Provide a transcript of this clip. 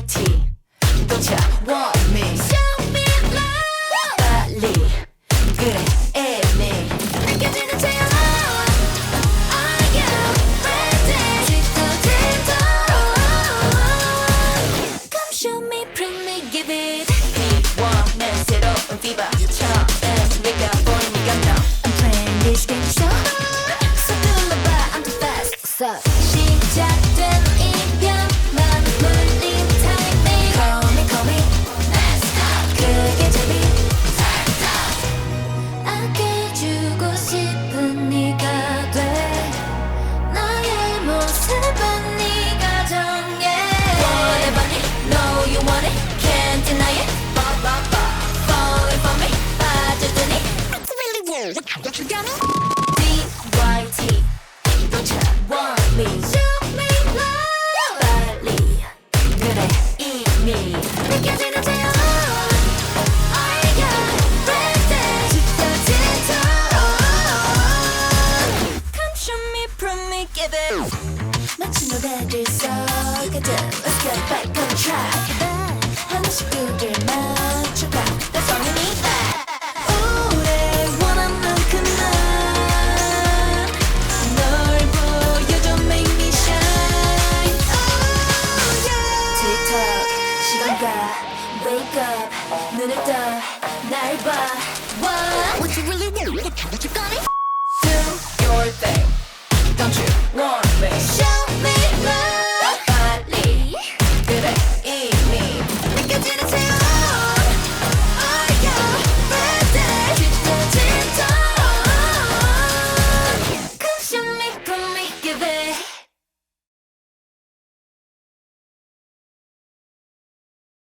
DYT Don't you want me Show me love 빨리 그래 애미 느껴지는 채워 Are you ready 짙어질도 Come show me bring me give it 비워낸 새로운 fever 처음 내가 보인 네 감정 I'm playing this game so hard 서둘러봐 I'm too fast so 시작된 이별만 물린 타이밍 Call me Let's talk 그게 재미 살짝 아껴주고 싶은 네가 돼 나의 모습은 네가 정해 Whatever it know you want it Can't deny it Falling for me 빠져드니 It's really weird What you got me DYT Don't you want me Show me love 빨리 그래 이미 느껴지는 채워 Are you ready 짙어질도 Come show me prove me give it 마치 노래를 써가든 Let's get back on track 하나씩 두개 맞춰가 That's all you need 오래 원한 만큼 널 보여줘 make me shine Oh yeah 틱톡 시간 가 Wake up 눈을 떠 날 봐 What you really want